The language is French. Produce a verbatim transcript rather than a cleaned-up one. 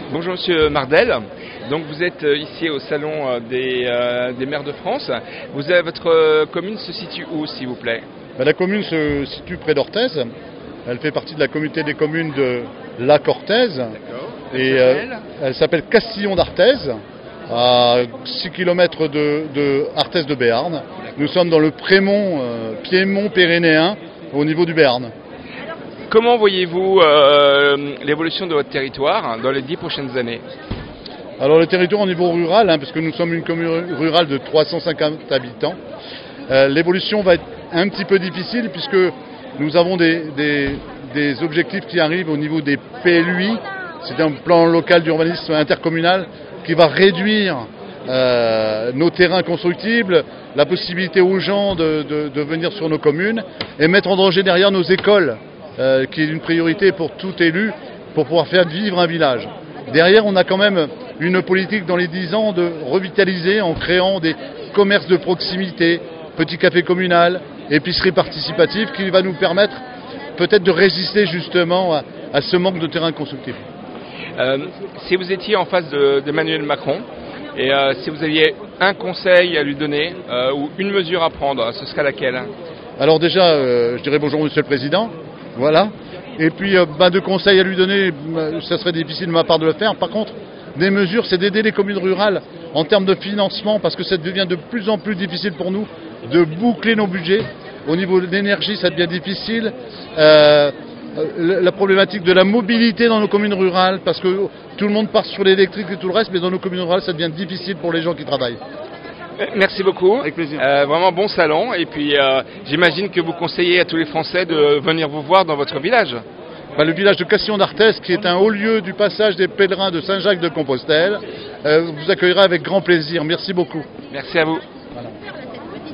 Bonjour Monsieur Mardel, donc vous êtes ici au salon des, euh, des maires de France. Vous avez, votre euh, commune se situe où s'il vous plaît? Ben, la commune se situe près d'Orthez. Elle fait partie de la communauté des communes de Lac Orthez. Et euh, elle s'appelle Castillon d'Arthez, à six kilomètres de, de Arthez de Béarn. Nous sommes dans le Prémont, euh, Piémont pyrénéen, au niveau du Béarn. Comment voyez-vous euh, l'évolution de votre territoire dans les dix prochaines années? Alors le territoire au niveau rural, hein, parce que nous sommes une commune rurale de trois cent cinquante habitants, euh, l'évolution va être un petit peu difficile puisque nous avons des, des, des objectifs qui arrivent au niveau des P L U I, c'est un plan local d'urbanisme intercommunal qui va réduire euh, nos terrains constructibles, la possibilité aux gens de, de, de venir sur nos communes et mettre en danger derrière nos écoles. Euh, qui est une priorité pour tout élu, pour pouvoir faire vivre un village. Derrière, on a quand même une politique dans les dix ans de revitaliser en créant des commerces de proximité, petits cafés communal, épiceries participatives, qui va nous permettre peut-être de résister justement à, à ce manque de terrain constructif. Euh, si vous étiez en face d'Emmanuel Macron, et euh, si vous aviez un conseil à lui donner, euh, ou une mesure à prendre, ce serait laquelle? Alors déjà, euh, je dirais bonjour Monsieur le Président. Voilà. Et puis, euh, bah, de conseils à lui donner, bah, ça serait difficile de ma part de le faire. Par contre, des mesures, c'est d'aider les communes rurales en termes de financement, parce que ça devient de plus en plus difficile pour nous de boucler nos budgets. Au niveau de l'énergie, ça devient difficile. Euh, la problématique de la mobilité dans nos communes rurales, parce que tout le monde part sur l'électrique et tout le reste, mais dans nos communes rurales, ça devient difficile pour les gens qui travaillent. Merci beaucoup. Avec plaisir. Euh, vraiment bon salon. Et puis euh, j'imagine que vous conseillez à tous les Français de venir vous voir dans votre village. Bah, le village de Castillon d'Arthez, qui est un haut lieu du passage des pèlerins de Saint-Jacques-de-Compostelle, euh, vous accueillera avec grand plaisir. Merci beaucoup. Merci à vous. Voilà.